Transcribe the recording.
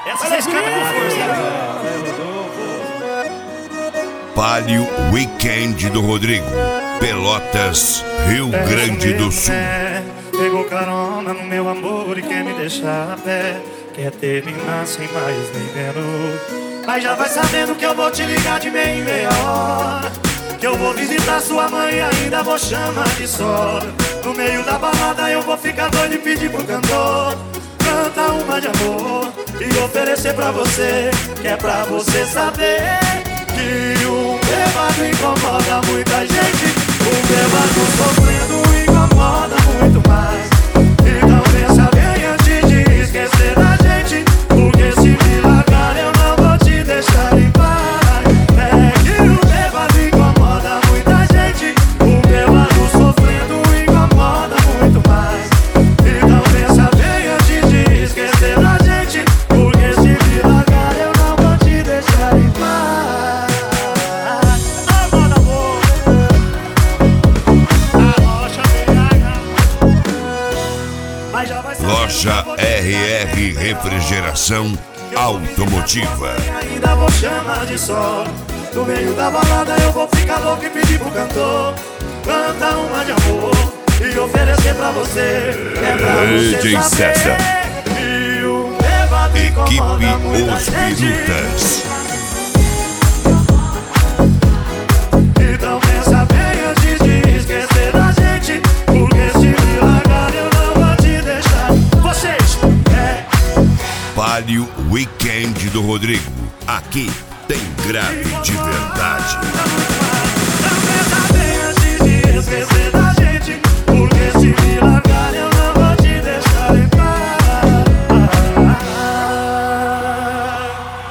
Essa vocês cantam com força, né? Palio Weekend do Rodrigo, Pelotas, Rio Grande do Sul. Pegou carona no meu amor e quer me deixar a pé. Quer terminar sem mais nem menos. Mas já vai sabendo que eu vou te ligar de meia em meia hora, que eu vou visitar sua mãe e ainda vou chamar de sogra. No meio da balada eu vou ficar doido e pedir pro cantor canta uma de amor e oferecer pra você, que é pra você saber que o bêbado incomoda muita gente. O bêbado sofrendo incomoda muito mais. Então pensa bem antes de esquecer da gente, porque se me largar eu não vou te deixar em paz. É que o bêbado incomoda muita gente. O bêbado sofrendo incomoda muito mais. Então pensa bem antes de esquecer da gente, porque se me largar eu não vou te deixar em paz. Loja RR Refrigeração Automotiva. Ainda vou chamar de sol. No meio da balada eu vou ficar louco e pedir pro cantor canta uma de amor e oferecer pra você, é pra você DJ saber César. que o bêbado incomoda Equipe muita Os gente. Birutas. Então pensa bem antes de esquecer da gente, porque se me largar eu não vou te deixar. Vocês, Palio Weekend do Rodrigo. Aqui tem grave de verdade. Então pensa bem antes de esquecer